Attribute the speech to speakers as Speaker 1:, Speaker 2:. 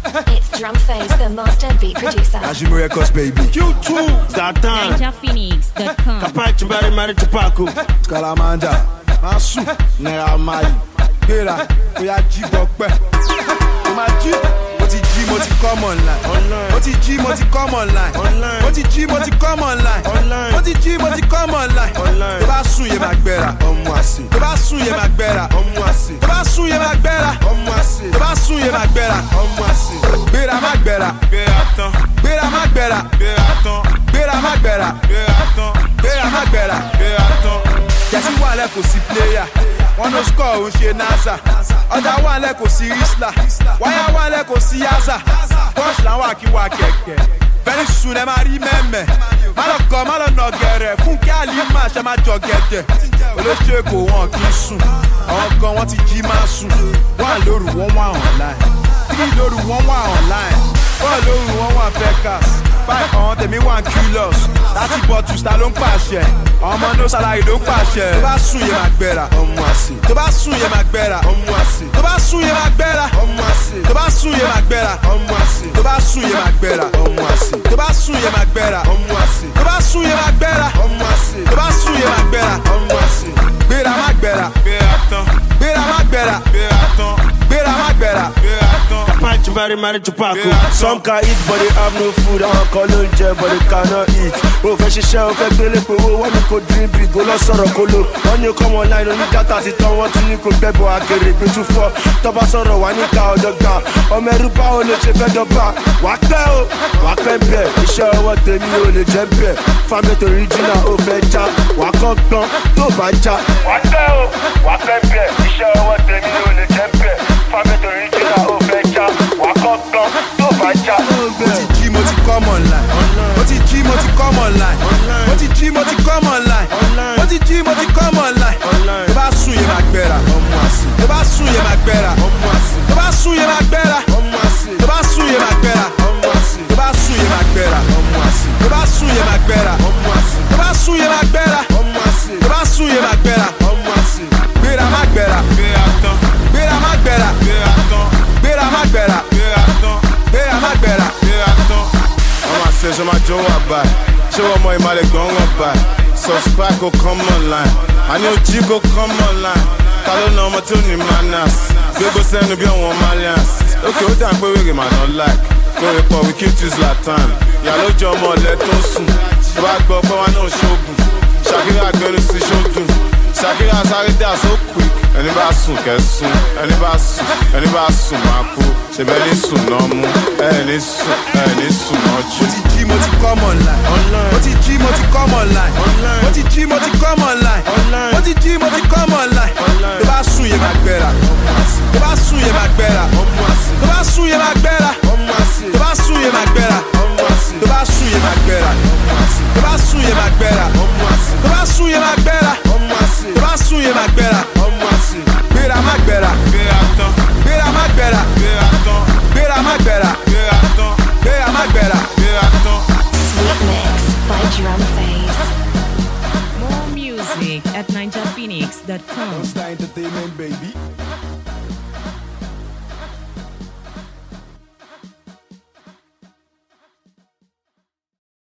Speaker 1: It's Drum Phase, the master beat producer.
Speaker 2: Ajimo Records, baby.
Speaker 3: Q2, Zatan.
Speaker 4: NinjaPhoenix.com.
Speaker 3: Kapachi Bari Mari Tupaku.
Speaker 2: Kalamanda. Masu.
Speaker 3: Nera Mai.
Speaker 2: Bera. Oya Jibokpe. Omaji. Moti G, moti come online. Moti G, moti come online. Moti G, moti come online. Moti G, moti come online. Tó bá sùn yé máa gbéra. Ọmọ àsè. Tó bá sùn yé máa gbéra. Ọmọ àsè. Tó bá sùn yé máa gbéra. Ọmọ àsè. Tó bá sùn yé máa gbéra. Ọmọ àsè. Gbéra má gbéra.
Speaker 3: Gbéra tán.
Speaker 2: Gbéra má gbéra.
Speaker 3: Gbéra tán.
Speaker 2: Gbéra má gbéra.
Speaker 3: Gbéra tán.
Speaker 2: Gbéra má gbéra.
Speaker 3: Gbéra tán.
Speaker 2: Jẹ́sí wà lẹ́ kò sí pléyà. Wọ́n ló score òun ṣe NASA. Ọjà wà lẹ́ kò sí Isla. Wáyà wà lẹ́ kò sí Yaza. Bọ́ọ̀ṣì làwọn àkíwá kẹ̀kẹ́. Very soon ẹ máa rí mẹ́mẹ́. Má lọ gọ, má lọ nà gẹ̀rẹ̀. Fúnkẹ́ Àlímà ṣe máa jọ gẹ̀dẹ̀. Olóṣèlú Èkó wọn kì í sùn. Àwọn gan wọn ti jí máa sùn. Wọ́n à lóru wọ́n wà online. Three lóru wọ́n wà online. Four lóru wọ́n wà Vegas. Five àwọn tèmi wà Kilos. 30 bottles ta ló ń pàṣẹ. Ọmọ no salary ló ń pàṣẹ. Tó bá sùn yé máa gbéra. Ọmọ àsè. Tó bá sùn yé máa gbéra. Ọmọ àsè. Tó bá sùn yé máa gbéra. Ọmọ àsè. Tó bá sùn yé máa gbéra. Ọmọ àsè. Tó bá sùn yé máa gbéra. Ọmọ àsè. Tó bá sùn yé máa gbéra. Ọmọ àsè. Tó bá sùn yé máa gbéra. Ọmọ àsè. Tó bá sùn yé máa gbéra. Ọmọ àsè. Gbéra má gbéra.
Speaker 3: Gbéra tán.
Speaker 2: Gbéra má gbéra.
Speaker 3: Gbéra tán.
Speaker 2: Gbéra má gbéra.
Speaker 3: Gbéra tán. Kapachi Bari Mari Tupaku. Some can eat but they have no food. Àwọn kan ló ń jẹ but they cannot eat. O fẹ́ ṣiṣẹ́ o fẹ́ gbélé pé owó wọ́n ní kò dream big o lọ sọ̀rọ̀ kó lò. Wọ́n ní come online oní data ti tán wọ́n tún ní kò gbẹ́bọ̀ àkèrè gbé tún fọ́. Tọ́ba sọ̀rọ̀ wà ní ká ọ̀dọ́ gbà. Ọmọ ẹrú bá o lè ṣe fẹ́ dọ́gba. Wà á pẹ́ o, wà á pẹ́ bẹ̀. Iṣẹ́ ọwọ́ tèmi ò lè jẹ́ bẹ̀. Family original ó fẹ́ já. Wà á kọ́ gbọ́n tó bá já. Wà á pẹ́ o, wà á pẹ́ bẹ̀. Iṣẹ́ ọwọ́ tèmi ò lè jẹ́ bẹ̀. Family original ó fẹ́ já. Wà á kọ́ gbọ́n tó bá já.
Speaker 2: Mo ti jí mo ti come online. Mo ti jí mo ti come online. Mo ti jí mo ti come online. Mo ti jí mo ti come online. Tó bá sùn yé máa gbéra. Ọmọ àsè. Tó bá sùn yé máa gbéra. Ọmọ àsè. Tó bá sùn yé máa gbéra. Ọmọ àsè. Tó bá sùn yé máa gbéra. Ọmọ àsè. Tó bá sùn yé máa gbéra. Ọmọ àsè. Tó bá sùn yé máa gbéra. Ọmọ àsè. Tó bá sùn yé máa gbéra. Ọmọ àsè. Tó bá sùn yé máa gbéra. Ọmọ àsè. Gbéra má gbéra.
Speaker 3: Gbéra tán.
Speaker 2: Gbéra má gbéra.
Speaker 3: Gbéra tán.
Speaker 2: Gbéra má gbéra.
Speaker 3: Gbéra tán.
Speaker 2: Gbéra má gbéra.
Speaker 3: Gbéra tán. Ọmọ àṣẹ ṣe máa jọ wà báyìí. Ṣé wọ́n mọ ìmàlẹ̀ gbọ̀ngàn báyìí? Subscribe kò come online. Àní ojí kò come online. Ta ló na ọmọ tí ó ní manners? Gbégbó sẹ́nu bí ọ̀wọ́n Malians. Ókè ó dà pé wèrè màá náà like. Kórè pọ̀ we keep to Zlatan. Ìyá ló jọ ọmọ ọ̀lẹ́ tó ń sùn. Tó bá gbọ́ pé wá náà ṣoògùn. Ṣàkírà gbẹnu sí ṣódùn. Ṣàkírà sáré dà so quick. Ẹni bá sùn kẹsùn. Ẹni bá sùn máa kú. Ṣèbẹ́ ní sùn náà mú. Ẹni sùn náà jù.
Speaker 2: Mo ti jí mo ti come online. Mo ti jí mo ti come online. Mo ti jí mo ti come online. Mo ti jí mo ti come online. Tó bá sùn yé máa gbéra. Tó bá sùn yé máa gbéra. Tó bá sùn yé máa gbéra. Tó bá sùn yé máa gbéra. Tó bá sùn yé máa gbéra. Tó bá sùn yé máa gbéra. Tó bá sùn yé máa gbéra. Tó bá sùn yé máa gbéra. Gbéra má gbéra.
Speaker 3: Gbéra tán.
Speaker 2: Gbéra má gbéra.
Speaker 3: Gbéra tán.
Speaker 2: Gbéra má gbéra.
Speaker 3: Gbéra tán.
Speaker 2: Gbéra má gbéra.
Speaker 3: Gbéra tán.
Speaker 1: Sweet Mix by Drum Phase.
Speaker 4: More music at NinjaPhoenix.com.
Speaker 2: Star Entertainment, baby.